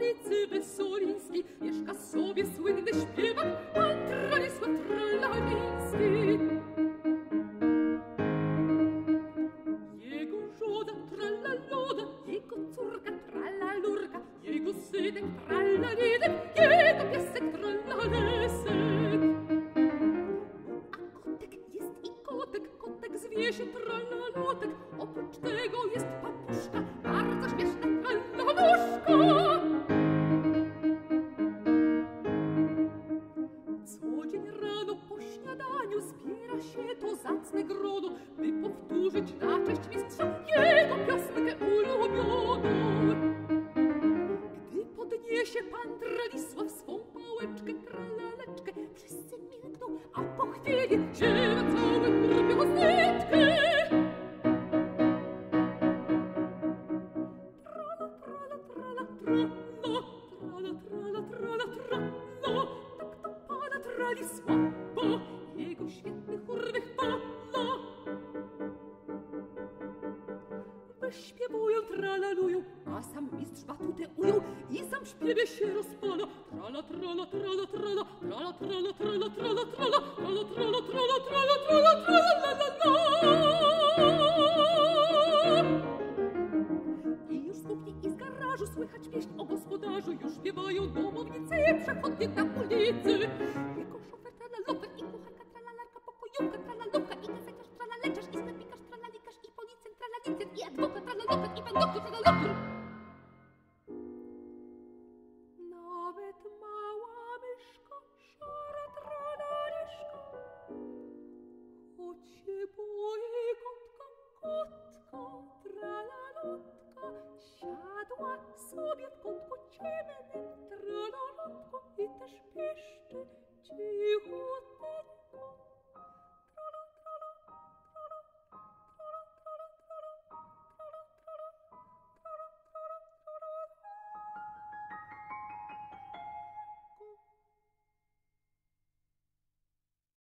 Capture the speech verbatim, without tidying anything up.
ulicy Wysolińskiej mieszka sobie słynny śpiewak pan Tranisław Tralaliński. Jego żona tralaloda, jego córka tralalurka, jego synek tralalidek, jego piesek tralalesek. A kotek jest i kotek, kotek zwie się tralalotek, oprócz tego jest papuszka, bardzo śmieszna tralaluszka. Co dzień rano po śniadaniu zbiera się to zacne grono, by powtórzyć na cześć mistrza jego piosenkę ulubioną. Gdy podniesie pan Tranisław swą pałeczkę, tralaleczkę, wszyscy milkną, a po chwili ziewa cały gwiazdeczkę. Trala, trala, trala, trala, trala, trala, trala, trala, tak to pana Tranisława, jego świetny chór wychwala. Wyśpiewują, tralalują, a sam mistrz batutę ujął i sam w śpiewie się rozpala. Trala, trala, trala, trala, trala, trala, trala, trala, trala, trala, trala, trala, trala, trala, trala, la, la, la. I już z kuchni i z garażu słychać pieśń o gospodarzu. Już śpiewają domownicy i przechodnie na ulicy. Jego szofer tralalofer i kucharka tralalarka, pokojówka tralalówka i gazeciarz tralaleciarz i sklepikarz tralalikarz i policjant tralalicjant i adwokat tralalofer i pan doktor tralalofer. Nawet mała myszka, szara tralaliszka, choć się boi kotka, kotka tralalotka, siadła sobie w kątku ciemnym tralalotko i też piszczy cichutko.